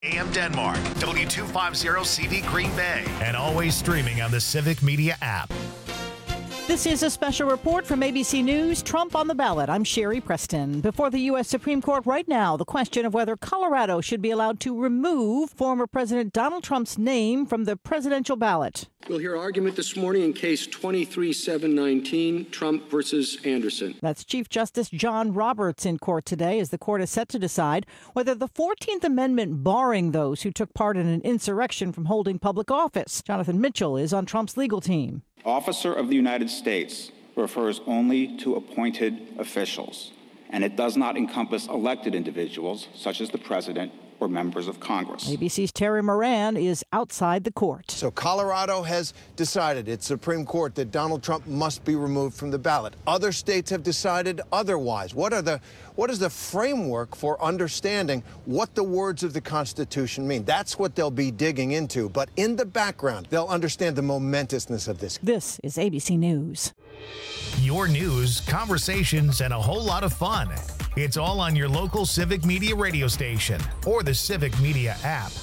AM Denmark, W250CV Green Bay, and always streaming on the Civic Media app. This is a special report from ABC News. Trump on the ballot. I'm Sherry Preston. Before the U.S. Supreme Court right now, the question of whether Colorado should be allowed to remove former President Donald Trump's name from the presidential ballot. We'll hear argument this morning in case 23-719, Trump versus Anderson. That's Chief Justice John Roberts in court today as the court is set to decide whether the 14th Amendment barring those who took part in an insurrection from holding public office. Jonathan Mitchell is on Trump's legal team. Officer of the United States refers only to appointed officials, and it does not encompass elected individuals such as the president or members of Congress. ABC's Terry Moran is outside the court. So Colorado has decided, its Supreme Court, that Donald Trump must be removed from the ballot. Other states have decided otherwise. What is the framework for understanding what the words of the Constitution mean? That's what they'll be digging into. But in the background, they'll understand the momentousness of this. This is ABC News. Your news, conversations, and a whole lot of fun. It's all on your local Civic Media radio station or the Civic Media app.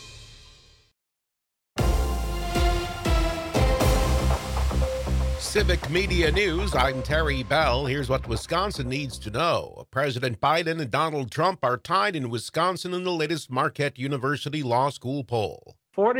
Civic Media News, I'm Terry Bell. Here's what Wisconsin needs to know. President Biden and Donald Trump are tied in Wisconsin in the latest Marquette University Law School poll.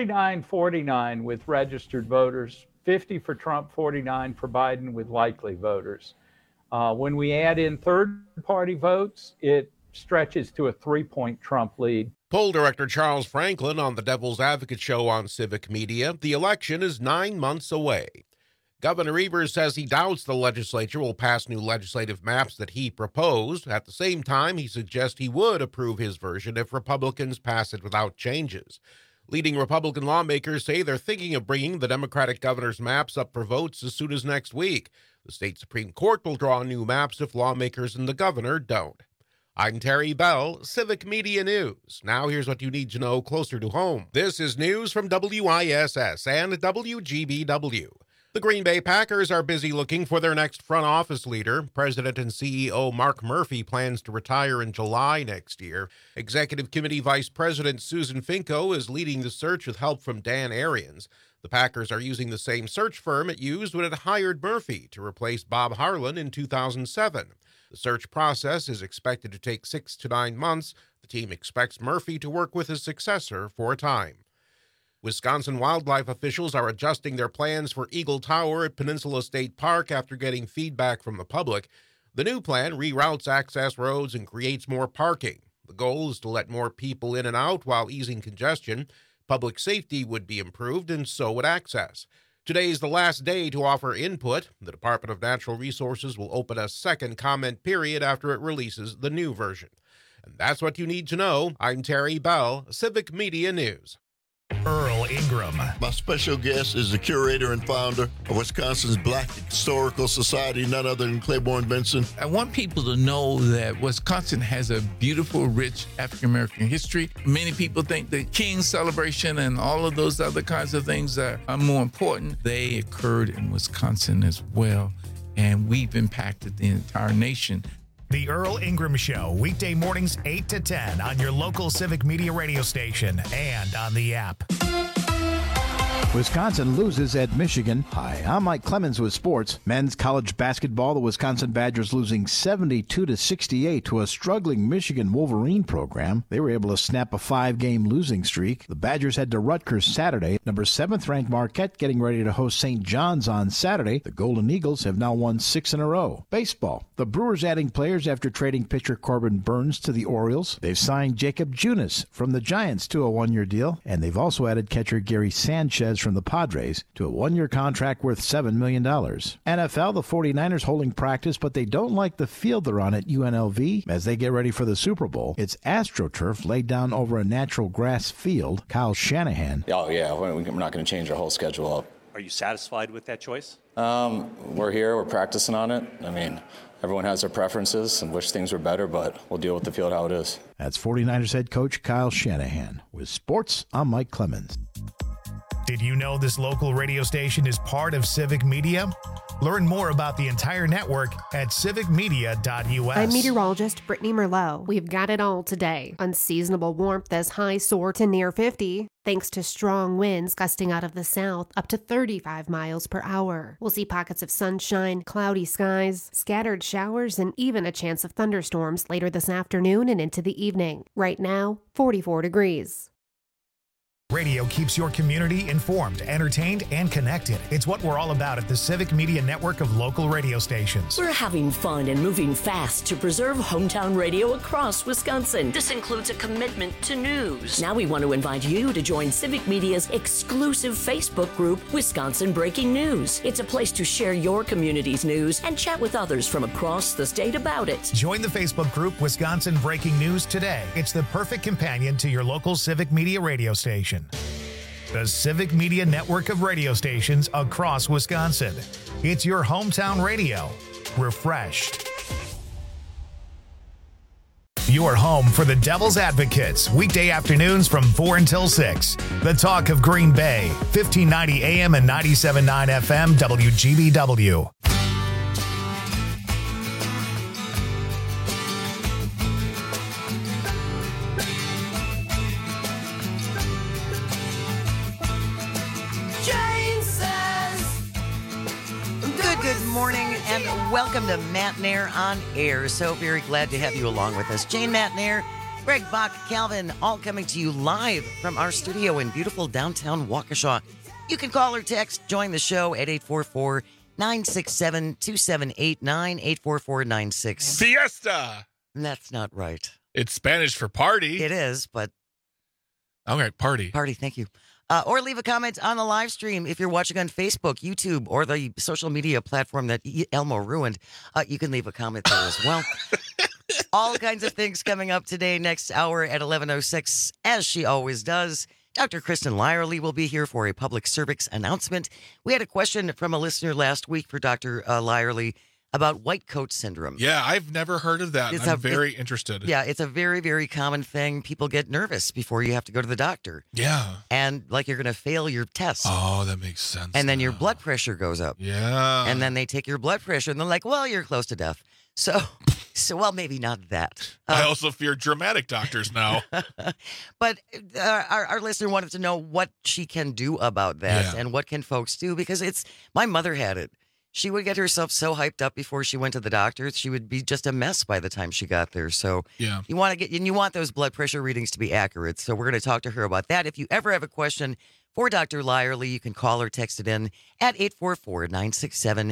49-49 with registered voters, 50 for Trump, 49 for Biden with likely voters. When we add in third-party votes, it stretches to a 3-point Trump lead. Poll director Charles Franklin on the Devil's Advocate show on Civic Media. The election is 9 months away. Governor Evers says he doubts the legislature will pass new legislative maps that he proposed. At the same time, he suggests he would approve his version if Republicans pass it without changes. Leading Republican lawmakers say they're thinking of bringing the Democratic governor's maps up for votes as soon as next week. The state Supreme Court will draw new maps if lawmakers and the governor don't. I'm Terry Bell, Civic Media News. Now here's what you need to know closer to home. This is news from WISS and WGBW. The Green Bay Packers are busy looking for their next front office leader. President and CEO Mark Murphy plans to retire in July next year. Executive Committee Vice President Susan Finko is leading the search with help from Dan Arians. The Packers are using the same search firm it used when it hired Murphy to replace Bob Harlan in 2007. The search process is expected to take 6 to 9 months. The team expects Murphy to work with his successor for a time. Wisconsin wildlife officials are adjusting their plans for Eagle Tower at Peninsula State Park after getting feedback from the public. The new plan reroutes access roads and creates more parking. The goal is to let more people in and out while easing congestion. Public safety would be improved, and so would access. Today is the last day to offer input. The Department of Natural Resources will open a second comment period after it releases the new version. And that's what you need to know. I'm Terry Bell, Civic Media News. Earl Ingram. My special guest is the curator and founder of Wisconsin's Black Historical Society, none other than Claiborne Benson. I want people to know that Wisconsin has a beautiful, rich African-American history. Many people think the King's celebration and all of those other kinds of things are more important. They occurred in Wisconsin as well, and we've impacted the entire nation. The Earl Ingram Show, weekday mornings 8 to 10 on your local Civic Media radio station and on the app. Wisconsin loses at Michigan. Hi, I'm Mike Clemens with sports. Men's college basketball, the Wisconsin Badgers losing 72-68 to a struggling Michigan Wolverine program. They were able to snap a 5-game losing streak. The Badgers head to Rutgers Saturday. Number 7th ranked Marquette getting ready to host St. John's on Saturday. The Golden Eagles have now won 6 in a row. Baseball. The Brewers adding players after trading pitcher Corbin Burns to the Orioles. They've signed Jacob Junis from the Giants to a 1-year deal, and they've also added catcher Gary Sanchez from the Padres to a 1-year contract worth $7 million. NFL, the 49ers holding practice, but they don't like the field they're on at UNLV as they get ready for the Super Bowl. It's AstroTurf laid down over a natural grass field. Kyle Shanahan. Oh, yeah, we're not going to change our whole schedule up. Are you satisfied with that choice? We're here, we're practicing on it. I mean, everyone has their preferences and wish things were better, but we'll deal with the field how it is. That's 49ers head coach Kyle Shanahan. With sports, I'm Mike Clemens. Did you know this local radio station is part of Civic Media? Learn more about the entire network at civicmedia.us. I'm meteorologist Brittany Merlot. We've got it all today. Unseasonable warmth as highs soar to near 50, thanks to strong winds gusting out of the south up to 35 miles per hour. We'll see pockets of sunshine, cloudy skies, scattered showers, and even a chance of thunderstorms later this afternoon and into the evening. Right now, 44 degrees. Radio keeps your community informed, entertained, and connected. It's what we're all about at the Civic Media Network of local radio stations. We're having fun and moving fast to preserve hometown radio across Wisconsin. This includes a commitment to news. Now we want to invite you to join Civic Media's exclusive Facebook group, Wisconsin Breaking News. It's a place to share your community's news and chat with others from across the state about it. Join the Facebook group, Wisconsin Breaking News today. It's the perfect companion to your local Civic Media radio station. The Civic Media Network of radio stations across Wisconsin. It's your hometown radio, refreshed. Your home for the Devil's Advocates, weekday afternoons from 4 until 6. The talk of Green Bay, 1590 AM and 97.9 FM, WGBW. Good morning and welcome to Matt Nair on Air. So very glad to have you along with us. Jane Matt Nair, Greg Bach, Calvin, all coming to you live from our studio in beautiful downtown Waukesha. You can call or text, join the show at 844-967-2789, 844-96. Fiesta! That's not right. It's Spanish for party. It is, but... Okay, party. Party, thank you. Or leave a comment on the live stream if you're watching on Facebook, YouTube, or the social media platform that Elmo ruined. You can leave a comment there as well. All kinds of things coming up today, next hour at 11:06, as she always does. Dr. Kristen Lyerly will be here for a public service announcement. We had a question from a listener last week for Dr. Lyerly about white coat syndrome. Yeah, I've never heard of that. I'm very interested. Yeah, it's a very, very common thing. People get nervous before you have to go to the doctor. Yeah. And like you're going to fail your test. Oh, that makes sense. And then your blood pressure goes up. Yeah. And then they take your blood pressure and they're like, well, you're close to death. So well, maybe not that. I also fear dramatic doctors now. But our listener wanted to know what she can do about that and what can folks do, because my mother had it. She would get herself so hyped up before she went to the doctor, she would be just a mess by the time she got there. So yeah, you want those blood pressure readings to be accurate. So we're going to talk to her about that. If you ever have a question for Dr. Lyerly, you can call or text it in at 844-967-2789,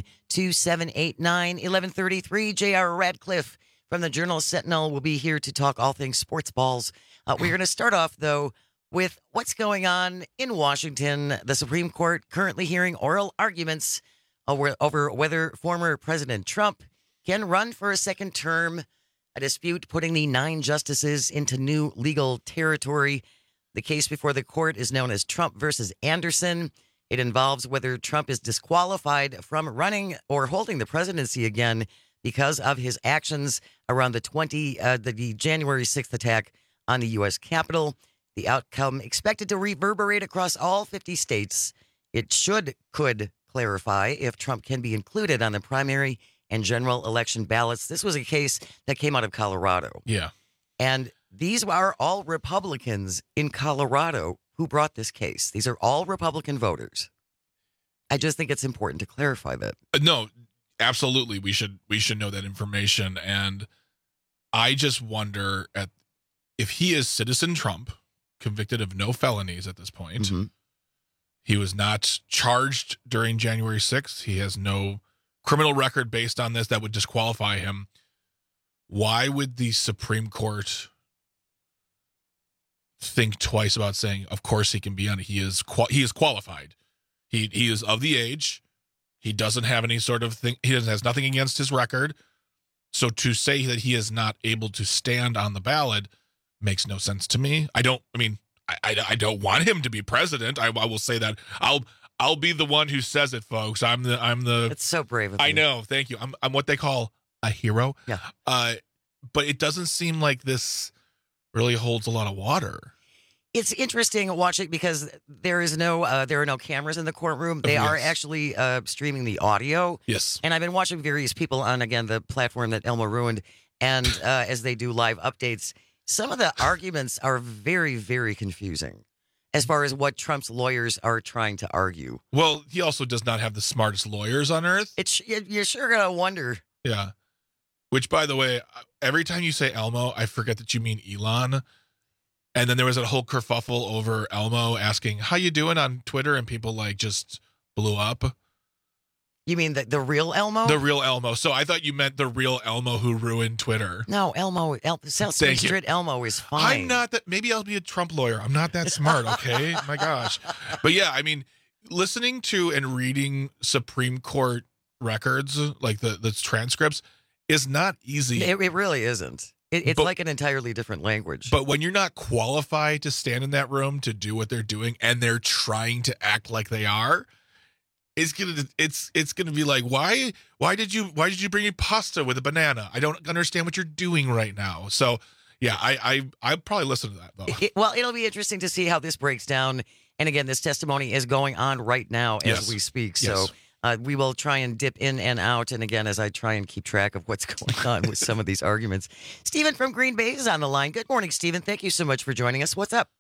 1133. J.R. Radcliffe from the Journal-Sentinel will be here to talk all things sports balls. We're going to start off, though, with what's going on in Washington. The Supreme Court currently hearing oral arguments over whether former President Trump can run for a second term, a dispute putting the 9 justices into new legal territory. The case before the court is known as Trump versus Anderson. It involves whether Trump is disqualified from running or holding the presidency again because of his actions around the January 6th attack on the U.S. Capitol. The outcome expected to reverberate across all 50 states. It could clarify if Trump can be included on the primary and general election ballots. This was a case that came out of Colorado. Yeah. And these are all Republicans in Colorado who brought this case. These are all Republican voters. I just think it's important to clarify that. No, absolutely. We should know that information. And I just wonder if he is Citizen Trump, convicted of no felonies at this point. Mm-hmm. He was not charged during January 6th. He has no criminal record based on this that would disqualify him. Why would the Supreme Court think twice about saying, of course he can be on it? He is qualified. He is of the age. He doesn't have any sort of thing. Has nothing against his record. So to say that he is not able to stand on the ballot makes no sense to me. I don't want him to be president. I will say that. I'll be the one who says it, folks. I'm the. It's so brave of you. I know. Thank you. I'm what they call a hero. Yeah. But it doesn't seem like this really holds a lot of water. It's interesting watching because there are no cameras in the courtroom. They are actually streaming the audio. Yes. And I've been watching various people on, again, the platform that Elmo ruined, and as they do live updates, some of the arguments are very, very confusing as far as what Trump's lawyers are trying to argue. Well, he also does not have the smartest lawyers on earth. You're sure going to wonder. Yeah. Which, by the way, every time you say Elmo, I forget that you mean Elon. And then there was a whole kerfuffle over Elmo asking, how you doing on Twitter? And people just blew up. You mean the real Elmo? The real Elmo. So I thought you meant the real Elmo who ruined Twitter. No, Elmo. South Street Elmo is fine. I'm not that. Maybe I'll be a Trump lawyer. I'm not that smart, okay? My gosh. But yeah, I mean, listening to and reading Supreme Court records, like the transcripts, is not easy. It really isn't. It's like an entirely different language. But when you're not qualified to stand in that room to do what they're doing, and they're trying to act like they are, it's gonna be like, why did you bring me pasta with a banana? I don't understand what you're doing right now. So yeah, I probably listen to that though. Well, it'll be interesting to see how this breaks down. And again, this testimony is going on right now as we speak. So. We will try and dip in and out. And again, as I try and keep track of what's going on with some of these arguments. Stephen from Green Bay is on the line. Good morning, Stephen. Thank you so much for joining us. What's up?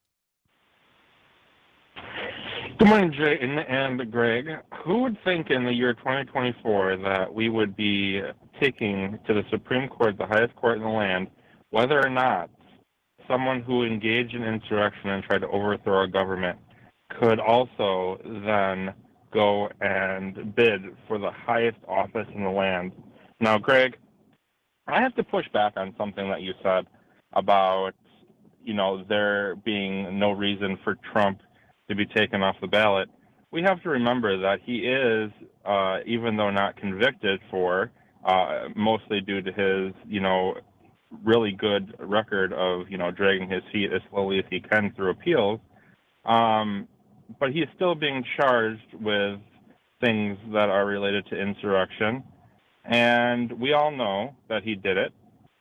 Good morning, Jayden and Greg. Who would think in the year 2024 that we would be taking to the Supreme Court, the highest court in the land, whether or not someone who engaged in insurrection and tried to overthrow a government could also then go and bid for the highest office in the land? Now, Greg, I have to push back on something that you said about, there being no reason for Trump to be taken off the ballot. We have to remember that he is, even though not convicted for, mostly due to his, really good record of, dragging his feet as slowly as he can through appeals, but he's still being charged with things that are related to insurrection. And we all know that he did it.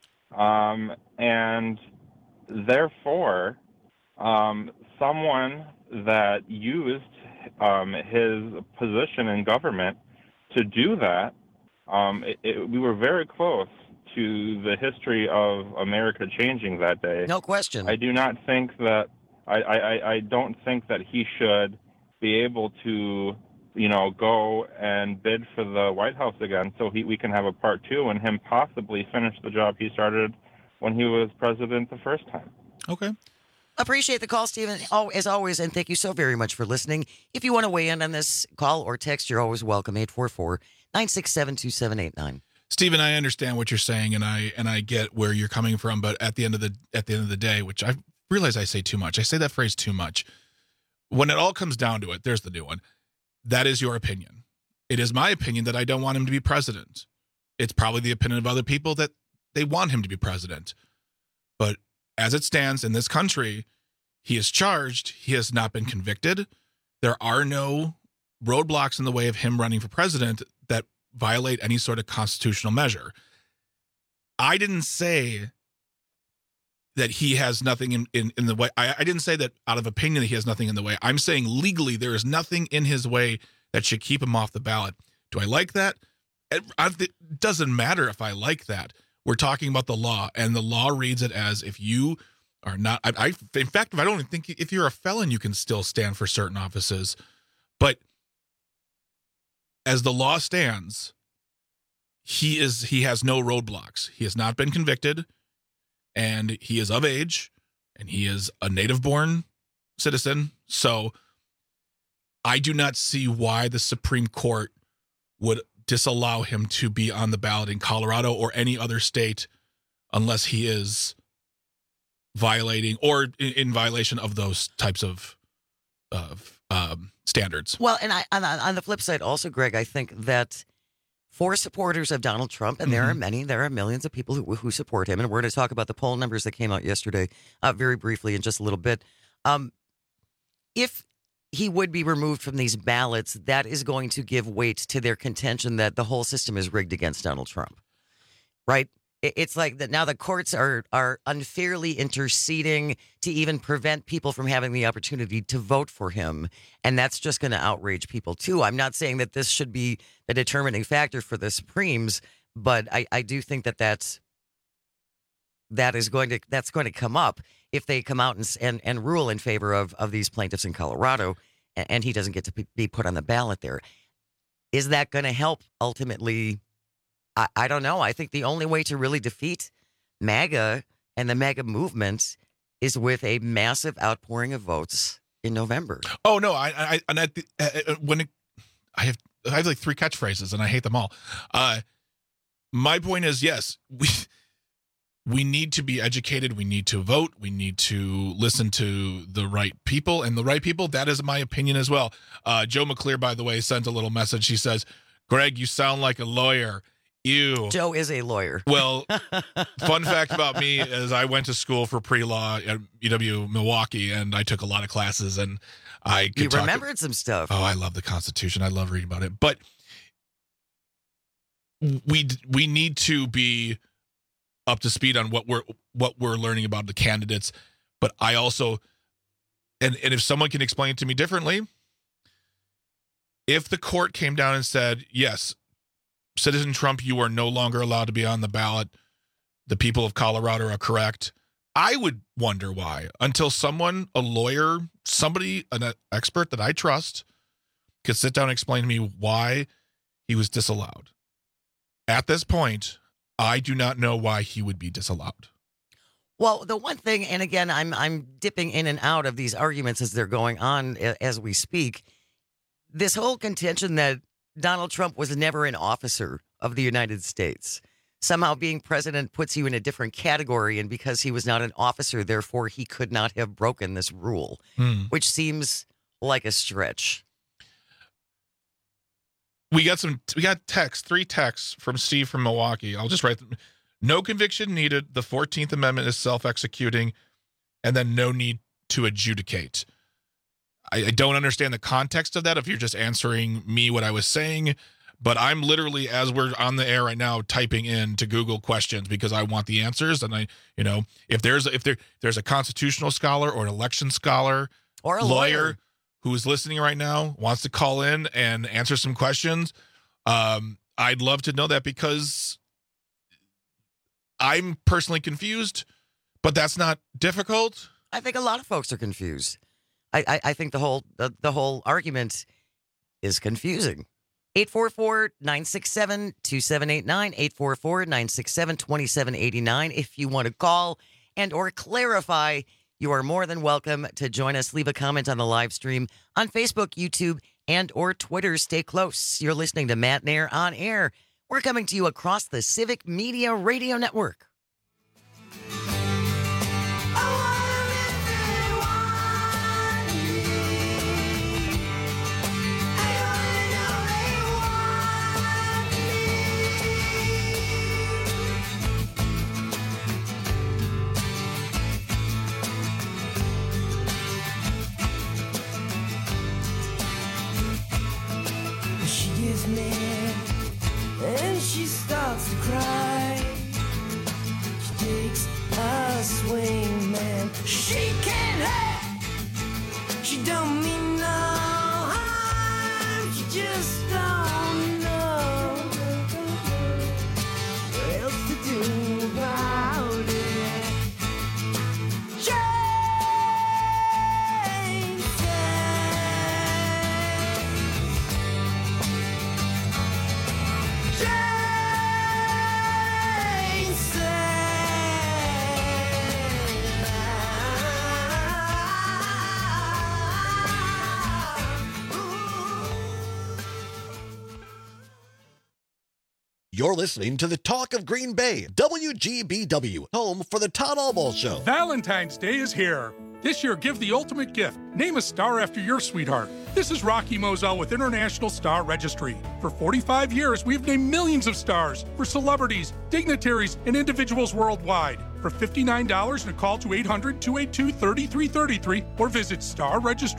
And therefore, someone that used his position in government to do that, we were very close to the history of America changing that day. No question. I do not think that I don't think that he should be able to, go and bid for the White House again so we can have a part two and him possibly finish the job he started when he was president the first time. Okay. Appreciate the call, Stephen, as always, and thank you so very much for listening. If you want to weigh in on this, call or text, you're always welcome, 844-967-2789. Stephen, I understand what you're saying, and I get where you're coming from, but at the end of the day, which I realize I say too much. I say that phrase too much. When it all comes down to it, there's the new one. That is your opinion. It is my opinion that I don't want him to be president. It's probably the opinion of other people that they want him to be president. But as it stands in this country, he is charged. He has not been convicted. There are no roadblocks in the way of him running for president that violate any sort of constitutional measure. I didn't say that he has nothing in the way. I didn't say that out of opinion that he has nothing in the way. I'm saying legally there is nothing in his way that should keep him off the ballot. Do I like that? It doesn't matter if I like that. We're talking about the law, and the law reads it as if you are not. In fact, I don't even think if you're a felon, you can still stand for certain offices. But as the law stands, he has no roadblocks. He has not been convicted. And he is of age, and he is a native-born citizen. So I do not see why the Supreme Court would disallow him to be on the ballot in Colorado or any other state unless he is violating or in violation of those types of standards. Well, and on the flip side also, Greg, I think that for supporters of Donald Trump, and there are millions of people who support him, and we're going to talk about the poll numbers that came out yesterday very briefly in just a little bit. If he would be removed from these ballots, that is going to give weight to their contention that the whole system is rigged against Donald Trump, right? It's like that now the courts are unfairly interceding to even prevent people from having the opportunity to vote for him. And that's just going to outrage people, too. I'm not saying that this should be the determining factor for the Supremes, but I do think that's going to come up if they come out and rule in favor of these plaintiffs in Colorado, and he doesn't get to be put on the ballot there. Is that going to help ultimately? I don't know. I think the only way to really defeat MAGA and the MAGA movement is with a massive outpouring of votes in November. Oh no, I have like 3 catchphrases and I hate them all. My point is, yes, we need to be educated. We need to vote. We need to listen to the right people, and the right people. That is my opinion as well. Joe McClear, by the way, sent a little message. She says, "Greg, you sound like a lawyer." Ew. Joe is a lawyer. Well, fun fact about me is I went to school for pre-law at UW Milwaukee, and I took a lot of classes, and I could remembered some stuff. Oh, I love the Constitution. I love reading about it. But we need to be up to speed on what we're learning about the candidates. But I also, and if someone can explain it to me differently, if the court came down and said, yes, Citizen Trump, you are no longer allowed to be on the ballot, the people of Colorado are correct, I would wonder why, until someone, a lawyer, somebody, an expert that I trust, could sit down and explain to me why he was disallowed. At this point, I do not know why he would be disallowed. Well, the one thing, and again, I'm dipping in and out of these arguments as they're going on as we speak, this whole contention that Donald Trump was never an officer of the United States. Somehow being president puts you in a different category, and because he was not an officer, therefore he could not have broken this rule, which seems like a stretch. We got 3 texts from Steve from Milwaukee. I'll just write them. No conviction needed. The 14th Amendment is self-executing, and then no need to adjudicate. I don't understand the context of that if you're just answering me what I was saying, but I'm literally, as we're on the air right now, typing in to Google questions because I want the answers. And if there's a constitutional scholar or an election scholar or a lawyer who is listening right now, wants to call in and answer some questions, I'd love to know that, because I'm personally confused, but that's not difficult. I think a lot of folks are confused. I think the whole argument is confusing. 844-967-2789, 844-967-2789. If you want to call and or clarify, you are more than welcome to join us. Leave a comment on the live stream on Facebook, YouTube, and or Twitter. Stay close. You're listening to Matt Nair on Air. We're coming to you across the Civic Media Radio Network. And she starts to cry. She takes a swing, man. She can't help. She don't mean no harm. She just don't know what else to do about it. You're listening to the Talk of Green Bay, WGBW, home for the Todd Albaugh Show. Valentine's Day is here. This year, give the ultimate gift. Name a star after your sweetheart. This is Rocky Moselle with International Star Registry. For 45 years, we've named millions of stars for celebrities, dignitaries, and individuals worldwide. For $59 and a call to 800-282-3333 or visit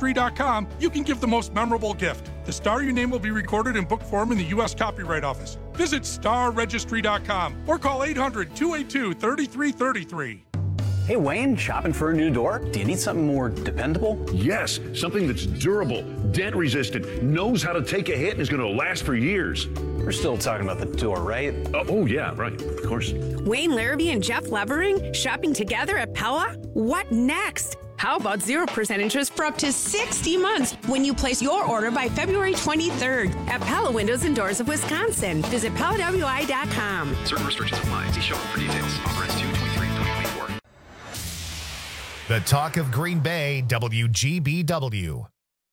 starregistry.com, you can give the most memorable gift. The star you name will be recorded in book form in the U.S. Copyright Office. Visit starregistry.com or call 800-282-3333. Hey, Wayne, shopping for a new door? Do you need something more dependable? Yes, something that's durable, dent-resistant, knows how to take a hit, and is going to last for years. We're still talking about the door, right? Oh, yeah, right, of course. Wayne Larrabee and Jeff Levering shopping together at Pella? What next? How about 0% interest for up to 60 months when you place your order by February 23rd at Pella Windows and Doors of Wisconsin. Visit PellaWI.com. Certain restrictions apply. See showroom for details. Offer ends 2/23/2024. The talk of Green Bay, WGBW.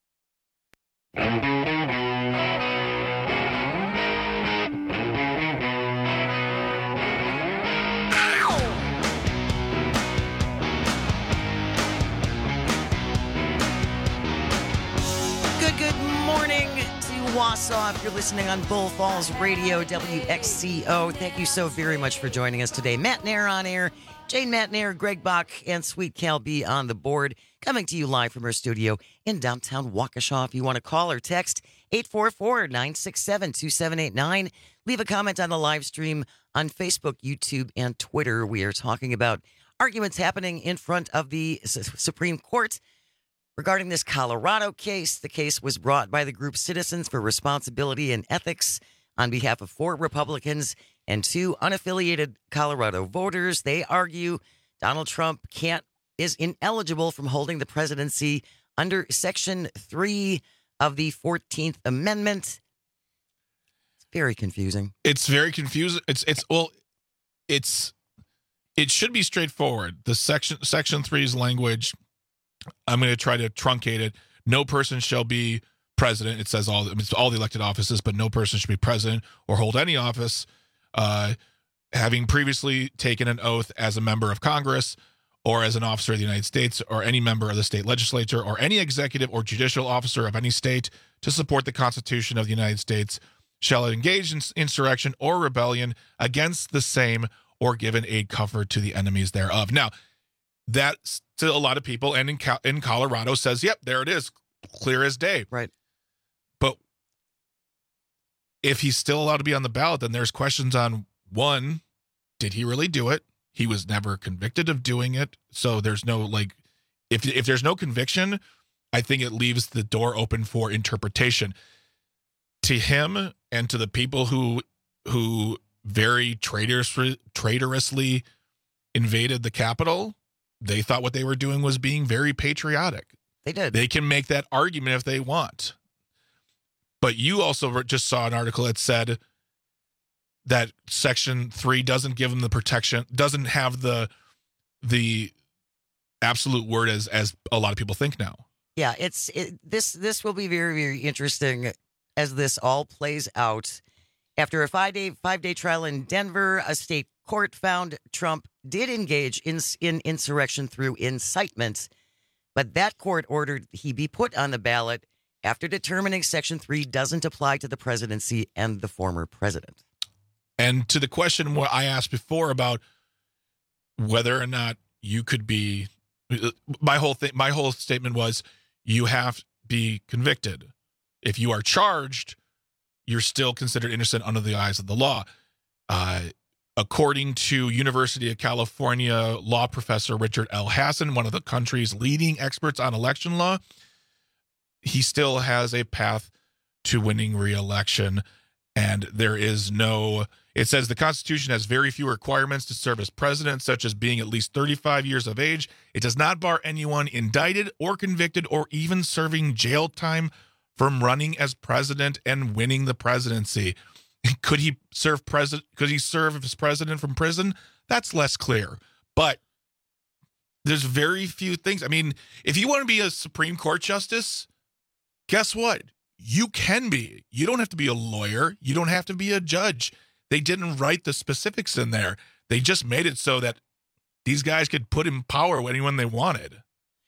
Good morning to Wausau. If you're listening on Bull Falls Radio, WXCO, thank you so very much for joining us today. Matt Nair on air, Jane Matt Nair, Greg Bach, and Sweet Cal B on the board, coming to you live from our studio in downtown Waukesha. If you want to call or text, 844-967-2789. Leave a comment on the live stream on Facebook, YouTube, and Twitter. We are talking about arguments happening in front of the Supreme Court regarding this Colorado case. The case was brought by the group Citizens for Responsibility and Ethics on behalf of 4 Republicans and 2 unaffiliated Colorado voters. They argue Donald Trump is ineligible from holding the presidency under Section 3 of the 14th Amendment. It's very confusing. It's very confusing. It should be straightforward. The Section 3's language, I'm going to try to truncate it. No person shall be president. It says all the elected offices, but no person should be president or hold any office having previously taken an oath as a member of Congress or as an officer of the United States or any member of the state legislature or any executive or judicial officer of any state to support the Constitution of the United States shall engage in insurrection or rebellion against the same or given aid comfort to the enemies thereof. Now, that to a lot of people and in Colorado says, yep, there it is, clear as day. Right. But if he's still allowed to be on the ballot, then there's questions on, one, did he really do it? He was never convicted of doing it. So there's no, if there's no conviction, I think it leaves the door open for interpretation. To him and to the people who very traitorously invaded the Capitol, they thought what they were doing was being very patriotic. They did. They can make that argument if they want. But you also just saw an article that said that Section 3 doesn't give them the protection, doesn't have the absolute word as a lot of people think now. Yeah, this will be very, very interesting as this all plays out. After a five-day trial in Denver, a state court found Trump did engage in insurrection through incitement, but that court ordered he be put on the ballot after determining Section 3 doesn't apply to the presidency and the former president. And to the question what I asked before about whether or not you could be, my whole statement was you have to be convicted. If you are charged, you're still considered innocent under the eyes of the law. According to University of California law professor Richard L. Hassan, one of the country's leading experts on election law, he still has a path to winning re-election. And there is it says the Constitution has very few requirements to serve as president, such as being at least 35 years of age. It does not bar anyone indicted or convicted or even serving jail time from running as president and winning the presidency. Could he serve as president from prison? That's less clear. But there's very few things. I mean, if you want to be a Supreme Court justice, guess what? You can be. You don't have to be a lawyer. You don't have to be a judge. They didn't write the specifics in there. They just made it so that these guys could put in power anyone they wanted.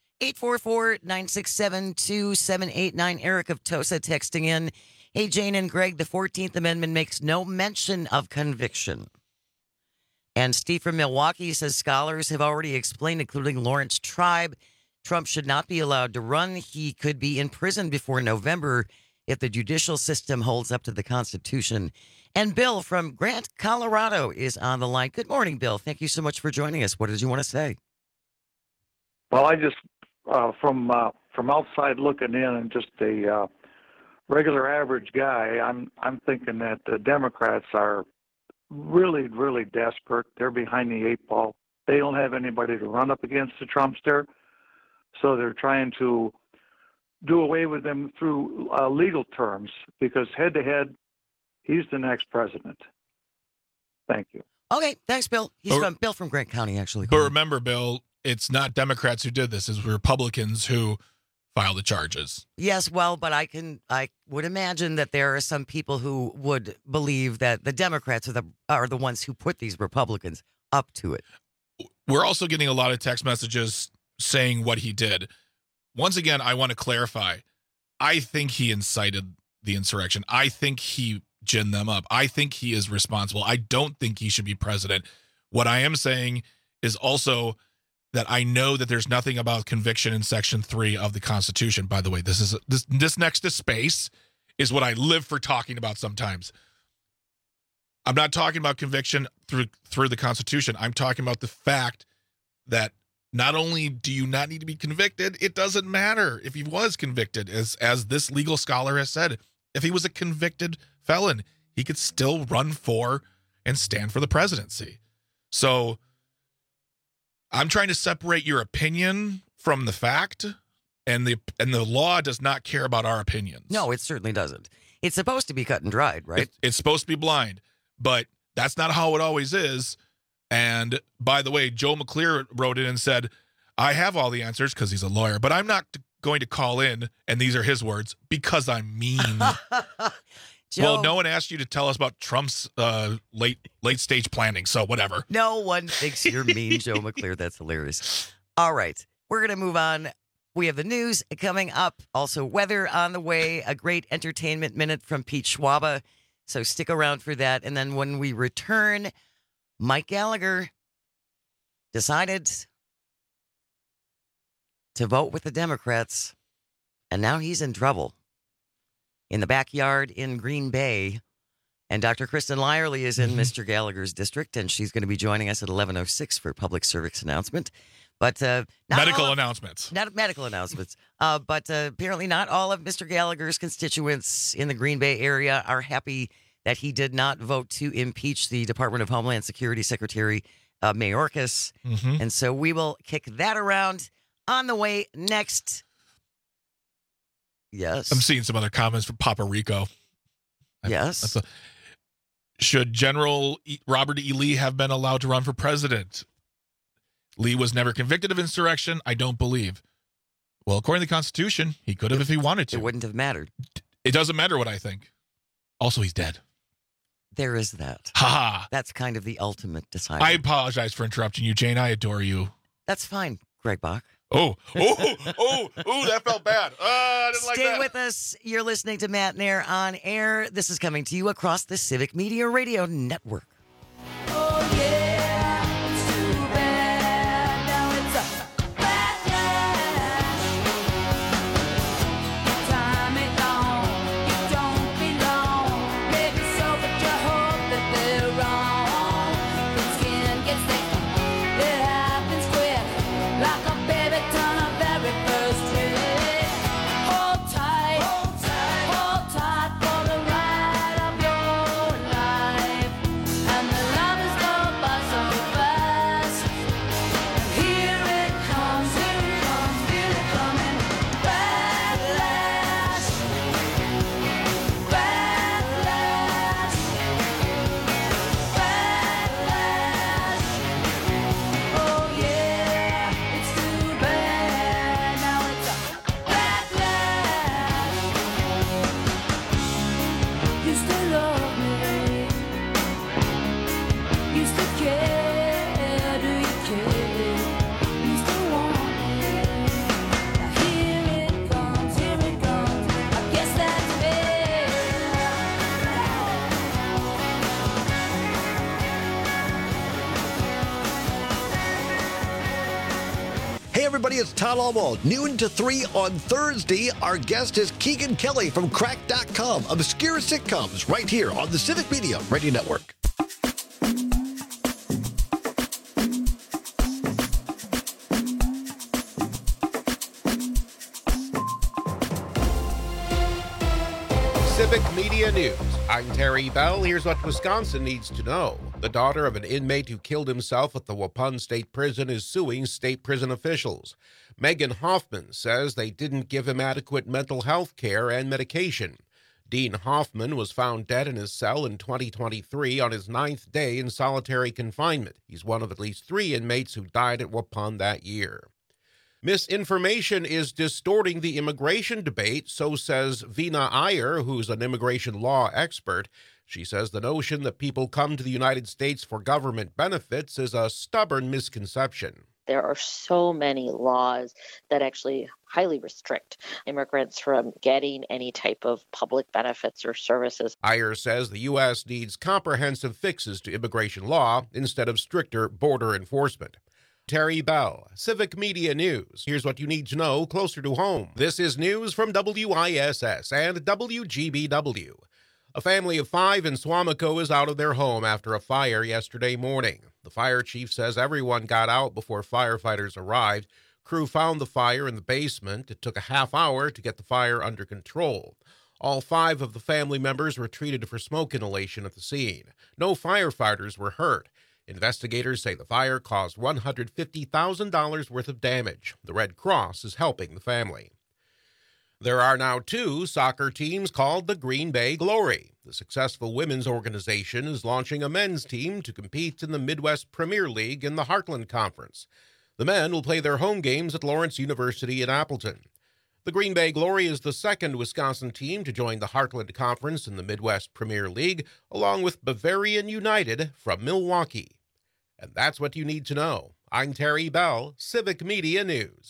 844-967-2789. Eric of Tosa texting in. Hey, Jane and Greg, the 14th Amendment makes no mention of conviction. And Steve from Milwaukee says scholars have already explained, including Lawrence Tribe, Trump should not be allowed to run. He could be in prison before November if the judicial system holds up to the Constitution. And Bill from Grant, Colorado is on the line. Good morning, Bill. Thank you so much for joining us. What did you want to say? Well, I just, from outside looking in and just a regular average guy, I'm thinking that the Democrats are really, really desperate. They're behind the eight ball. They don't have anybody to run up against the Trumpster, so they're trying to do away with them through legal terms, because head-to-head, he's the next president. Thank you. Okay, thanks, Bill. He's from Bill from Grant County, actually. But remember, Bill, it's not Democrats who did this. It's Republicans who filed the charges. Yes, well, but I would imagine that there are some people who would believe that the Democrats are the ones who put these Republicans up to it. We're also getting a lot of text messages saying what he did. Once again, I want to clarify. I think he incited the insurrection. I think he ginned them up. I think he is responsible. I don't think he should be president. What I am saying is also that I know that there's nothing about conviction in Section 3 of the Constitution. By the way, this next to space is what I live for talking about sometimes. I'm not talking about conviction through the Constitution. I'm talking about the fact that not only do you not need to be convicted, it doesn't matter if he was convicted, as this legal scholar has said. If he was a convicted felon, he could still run for and stand for the presidency. So I'm trying to separate your opinion from the fact, and the law does not care about our opinions. No, it certainly doesn't. It's supposed to be cut and dried, right? It's supposed to be blind, but that's not how it always is. And by the way, Joe McClear wrote in and said, I have all the answers because he's a lawyer, but I'm not going to call in, and these are his words, because I'm mean. Well, no one asked you to tell us about Trump's late stage planning, so whatever. No one thinks you're mean, Joe McClear. That's hilarious. All right, we're going to move on. We have the news coming up, also weather on the way, a great entertainment minute from Pete Schwaba, so stick around for that. And then when we return, Mike Gallagher decided to vote with the Democrats, and now he's in trouble in the backyard in Green Bay. And Dr. Kristen Lyerly is in Mr. Gallagher's district, and she's going to be joining us at 11:06 for public service announcement. But medical announcements. Not medical announcements. But apparently not all of Mr. Gallagher's constituents in the Green Bay area are happy that he did not vote to impeach the Department of Homeland Security Secretary Mayorkas. And so we will kick that around on the way next. Yes. I'm seeing some other comments from Papa Rico. Yes. Should General Robert E. Lee have been allowed to run for president? Lee was never convicted of insurrection, I don't believe. Well, according to the Constitution, he could have if he wanted to. It wouldn't have mattered. It doesn't matter what I think. Also, he's dead. There is that. Ha! That's kind of the ultimate decider. I apologize for interrupting you, Jane. I adore you. That's fine, Greg Bach. Oh, that felt bad. I didn't like that. Stay with us. You're listening to Matt Nair on Air. This is coming to you across the Civic Media Radio Network. everybody. It's Todd Almo. Noon to 3 on Thursday. Our guest is Keegan Kelly from Crack.com. Obscure sitcoms right here on the Civic Media Radio Network. Civic Media News. I'm Terry Bell. Here's what Wisconsin needs to know. The daughter of an inmate who killed himself at the Waupun State Prison is suing state prison officials. Megan Hoffman says they didn't give him adequate mental health care and medication. Dean Hoffman was found dead in his cell in 2023 on his 9th day in solitary confinement. He's one of at least 3 inmates who died at Waupun that year. Misinformation is distorting the immigration debate, so says Vina Iyer, who's an immigration law expert. She says the notion that people come to the United States for government benefits is a stubborn misconception. There are so many laws that actually highly restrict immigrants from getting any type of public benefits or services. Iyer says the U.S. needs comprehensive fixes to immigration law instead of stricter border enforcement. Terry Bell, Civic Media News. Here's what you need to know closer to home. This is news from WISS and WGBW. A family of 5 in Suamico is out of their home after a fire yesterday morning. The fire chief says everyone got out before firefighters arrived. Crew found the fire in the basement. It took a half hour to get the fire under control. All 5 of the family members were treated for smoke inhalation at the scene. No firefighters were hurt. Investigators say the fire caused $150,000 worth of damage. The Red Cross is helping the family. There are now 2 soccer teams called the Green Bay Glory. The successful women's organization is launching a men's team to compete in the Midwest Premier League in the Heartland Conference. The men will play their home games at Lawrence University in Appleton. The Green Bay Glory is the 2nd Wisconsin team to join the Heartland Conference in the Midwest Premier League, along with Bavarian United from Milwaukee. And that's what you need to know. I'm Terry Bell, Civic Media News.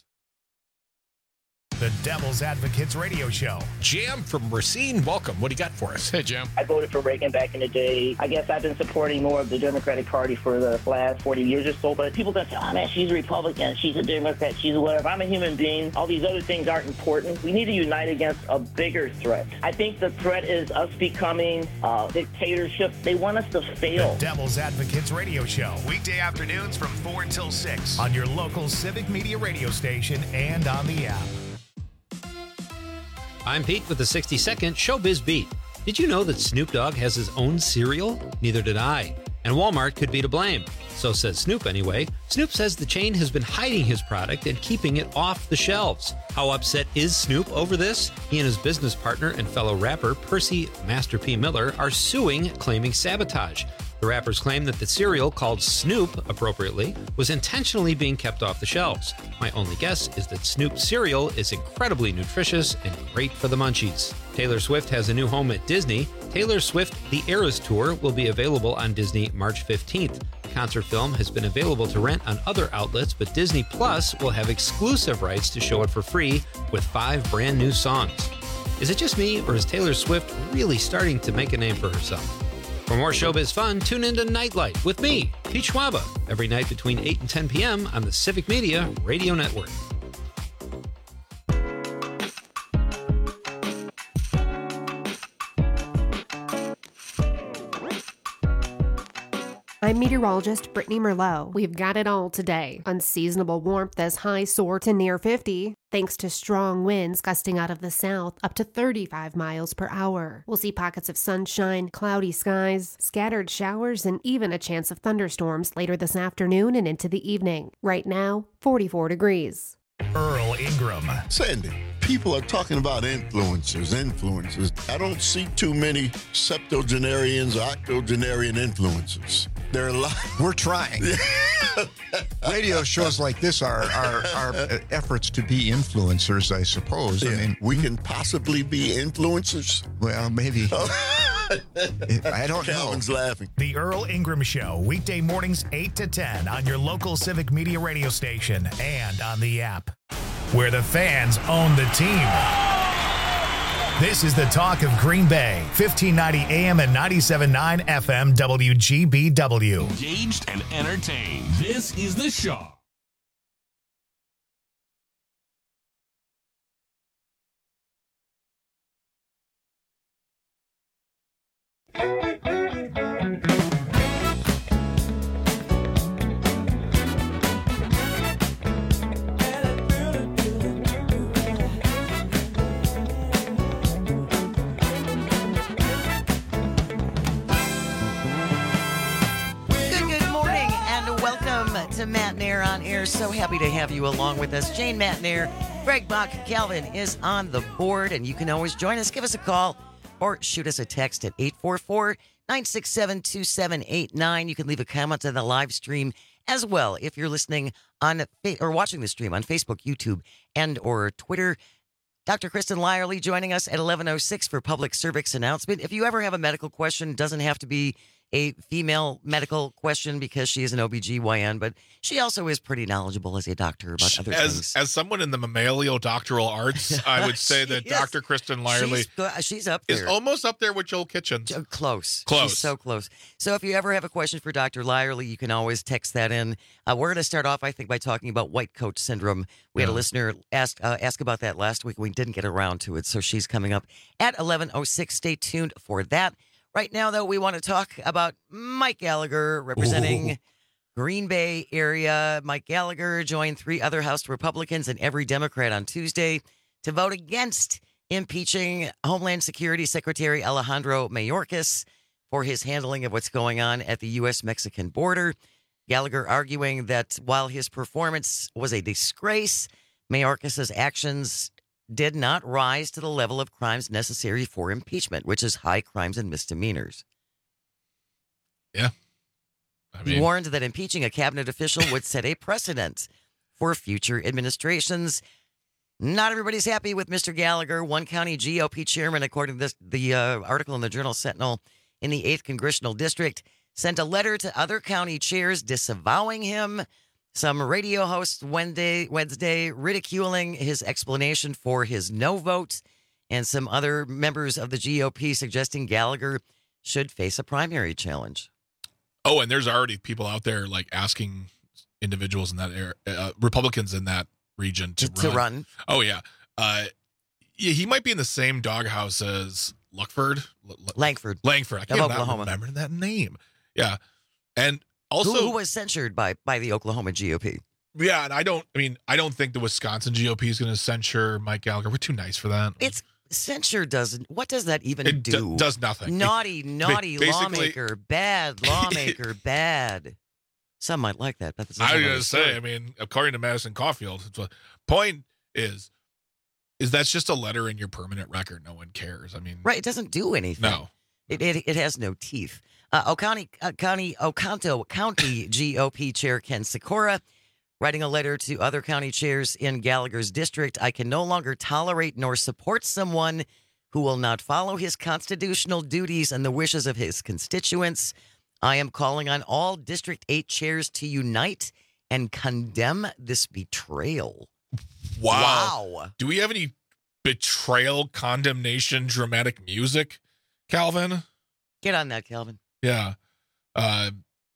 The Devil's Advocates Radio Show. Jam from Racine, welcome. What do you got for us? Hey, Jam. I voted for Reagan back in the day. I guess I've been supporting more of the Democratic Party for the last 40 years or so, but people don't say, oh, man, she's a Republican, she's a Democrat, she's a whatever. I'm a human being. All these other things aren't important. We need to unite against a bigger threat. I think the threat is us becoming dictatorship. They want us to fail. The Devil's Advocates Radio Show. Weekday afternoons from 4 until 6 on your local Civic Media radio station and on the app. I'm Pete with the 60-second Showbiz Beat. Did you know that Snoop Dogg has his own cereal? Neither did I. And Walmart could be to blame. So says Snoop anyway. Snoop says the chain has been hiding his product and keeping it off the shelves. How upset is Snoop over this? He and his business partner and fellow rapper Percy Master P. Miller are suing, claiming sabotage. The rappers claim that the cereal, called Snoop appropriately, was intentionally being kept off the shelves. My only guess is that Snoop's cereal is incredibly nutritious and great for the munchies. Taylor Swift has a new home at Disney. Taylor Swift The Eras Tour will be available on Disney March 15th. The concert film has been available to rent on other outlets, but Disney Plus will have exclusive rights to show it for free with 5 brand new songs. Is it just me, or is Taylor Swift really starting to make a name for herself? For more showbiz fun, tune into Nightlight with me, Pete Schwaba, every night between 8 and 10 p.m. on the Civic Media Radio Network. I'm meteorologist Brittany Merlot. We've got it all today. Unseasonable warmth as highs soar to near 50, thanks to strong winds gusting out of the south up to 35 miles per hour. We'll see pockets of sunshine, cloudy skies, scattered showers, and even a chance of thunderstorms later this afternoon and into the evening. Right now, 44 degrees. Earl Ingram. Sandy, people are talking about influencers. I don't see too many septuagenarians or octogenarian influencers. There are a lot. We're trying. Radio shows like this are efforts to be influencers, I suppose. Yeah. I mean, we can possibly be influencers. Well, maybe. I don't know. Calvin's laughing. The Earl Ingram Show, weekday mornings 8 to 10 on your local Civic Media radio station and on the app, where the fans own the team. This is the talk of Green Bay, 1590 AM and 97.9 FM WGBW. Engaged and entertained. This is the show. Good morning and welcome to Matt Nair on Air. So happy to have you along with us. Jane, Matt Nair, Greg Bach, Calvin is on the board, and you can always join us. Give us a call or shoot us a text at 844-967-2789. You can leave a comment on the live stream as well if you're listening on or watching the stream on Facebook, YouTube, and or Twitter. Dr. Kristen Lyerly joining us at 11:06 for public service announcement. If you ever have a medical question, it doesn't have to be a female medical question because she is an OBGYN, but she also is pretty knowledgeable as a doctor about other things. As someone in the mammalian doctoral arts, I would say that Dr. Kristen Lyerly she's up there. is almost up there with Joel Kitchens. Close. Close. She's so close. So if you ever have a question for Dr. Lyerly, you can always text that in. We're going to start off, I think, by talking about white coat syndrome. We had a listener ask about that last week. We didn't get around to it, so she's coming up at 11:06. Stay tuned for that. Right now, though, we want to talk about Mike Gallagher representing Green Bay area. Mike Gallagher joined 3 other House Republicans and every Democrat on Tuesday to vote against impeaching Homeland Security Secretary Alejandro Mayorkas for his handling of what's going on at the U.S.-Mexican border. Gallagher arguing that while his performance was a disgrace, Mayorkas' actions did not rise to the level of crimes necessary for impeachment, which is high crimes and misdemeanors. Yeah. He warned that impeaching a cabinet official would set a precedent for future administrations. Not everybody's happy with Mr. Gallagher. One county GOP chairman, according to the article in the Journal Sentinel, in the 8th Congressional District, sent a letter to other county chairs disavowing him. Some radio hosts Wednesday ridiculing his explanation for his no vote, and some other members of the GOP suggesting Gallagher should face a primary challenge. Oh, and there's already people out there like asking individuals in that area, Republicans in that region to run. Oh, yeah. He might be in the same doghouse as Langford. I can't Oklahoma. remember that name. Yeah. And also, who was censured by the Oklahoma GOP? Yeah, and I don't think the Wisconsin GOP is going to censure Mike Gallagher. We're too nice for that. Censure doesn't. What does that even do? Does nothing. Naughty lawmaker, bad lawmaker, bad. Some might like that. But I was going to say, I mean, according to Madison Caulfield, the point is that's just a letter in your permanent record. No one cares. I mean, right? It doesn't do anything. No, it has no teeth. Oconto County GOP Chair Ken Sikora writing a letter to other county chairs in Gallagher's district. I can no longer tolerate nor support someone who will not follow his constitutional duties and the wishes of his constituents. I am calling on all District 8 chairs to unite and condemn this betrayal. Wow. Do we have any betrayal, condemnation, dramatic music, Calvin? Get on that, Calvin. Yeah. I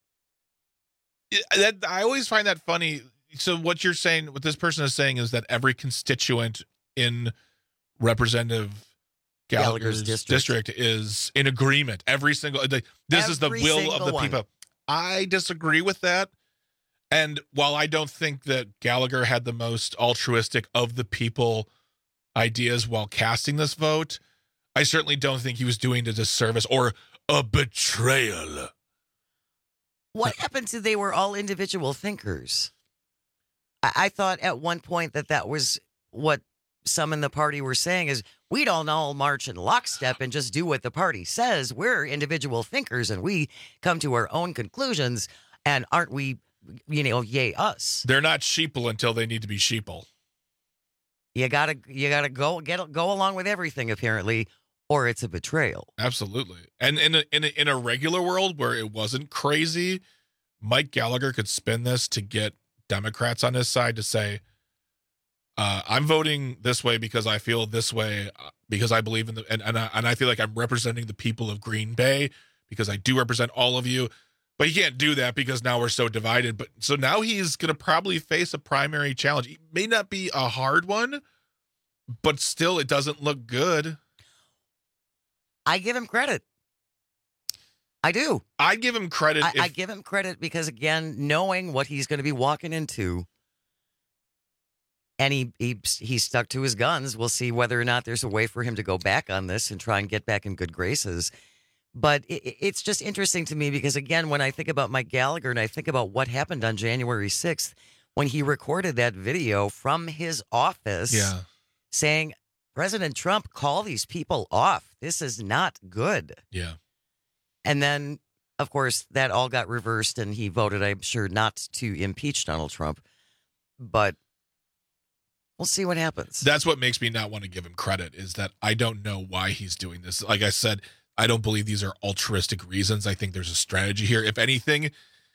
always find that funny. So what you're saying, what this person is saying is that every constituent in Representative Gallagher's district is in agreement. Every single, this is the will of the people. I disagree with that. And while I don't think that Gallagher had the most altruistic of the people ideas while casting this vote, I certainly don't think he was doing a disservice or a betrayal. What happened to they were all individual thinkers? I thought at one point that was what some in the party were saying is we don't all march in lockstep and just do what the party says. We're individual thinkers and we come to our own conclusions. And aren't we, yay us? They're not sheeple until they need to be sheeple. You gotta go along with everything apparently, or it's a betrayal. Absolutely. And in a regular world where it wasn't crazy, Mike Gallagher could spin this to get Democrats on his side to say, I'm voting this way because I feel this way because I believe in and I feel like I'm representing the people of Green Bay because I do represent all of you. But he can't do that because now we're so divided. But so now he's going to probably face a primary challenge. It may not be a hard one, but still it doesn't look good. I give him credit. I do. I'd give him credit. I give him credit because, again, knowing what he's going to be walking into, and he stuck to his guns. We'll see whether or not there's a way for him to go back on this and try and get back in good graces. But it's just interesting to me because, again, when I think about Mike Gallagher and I think about what happened on January 6th, when he recorded that video from his office saying, President Trump, call these people off. This is not good. Yeah. And then, of course, that all got reversed and he voted, I'm sure, not to impeach Donald Trump. But we'll see what happens. That's what makes me not want to give him credit, is that I don't know why he's doing this. Like I said, I don't believe these are altruistic reasons. I think there's a strategy here. If anything,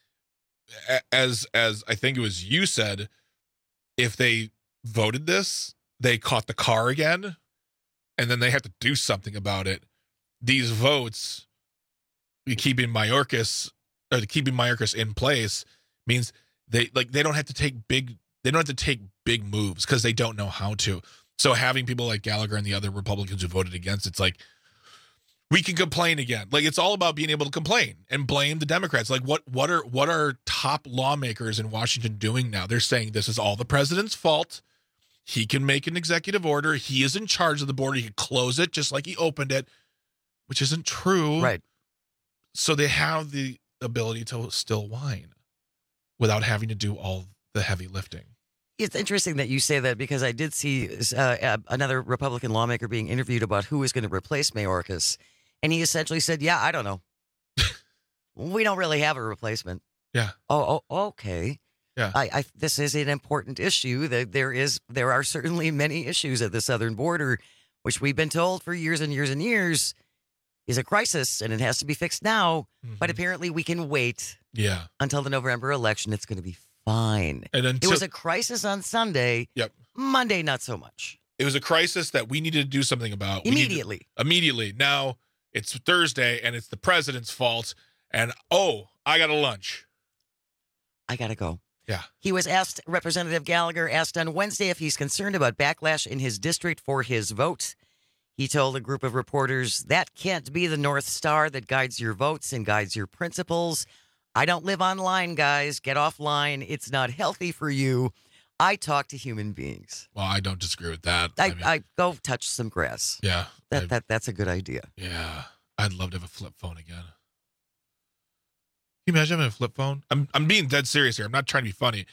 as I think it was you said, if they voted this, they caught the car again, and then they have to do something about it. These votes, keeping Mayorkas in place, means they don't have to take big moves because they don't know how to. So having people like Gallagher and the other Republicans who voted against, it's like, we can complain again. Like, it's all about being able to complain and blame the Democrats. Like, what are top lawmakers in Washington doing now? They're saying this is all the president's fault. He can make an executive order. He is in charge of the border. He can close it just like he opened it, which isn't true. Right. So they have the ability to still whine without having to do all the heavy lifting. It's interesting that you say that because I did see another Republican lawmaker being interviewed about who is going to replace Mayorkas. And he essentially said, yeah, I don't know. We don't really have a replacement. Yeah. Oh, okay. Yeah. This is an important issue. There are certainly many issues at the southern border, which we've been told for years and years and years is a crisis and it has to be fixed now. Mm-hmm. But apparently we can wait until the November election. It's going to be fine. And it was a crisis on Sunday. Yep. Monday, not so much. It was a crisis that we needed to do something about. Immediately. Immediately. Now it's Thursday and it's the president's fault. And, I got a lunch. I got to go. Yeah. He was asked, Representative Gallagher asked on Wednesday if he's concerned about backlash in his district for his vote. He told a group of reporters, that can't be the North Star that guides your votes and guides your principles. I don't live online, guys. Get offline. It's not healthy for you. I talk to human beings. Well, I don't disagree with that. I go touch some grass. Yeah. That's a good idea. Yeah. I'd love to have a flip phone again. Can you imagine having a flip phone? I'm being dead serious here. I'm not trying to be funny.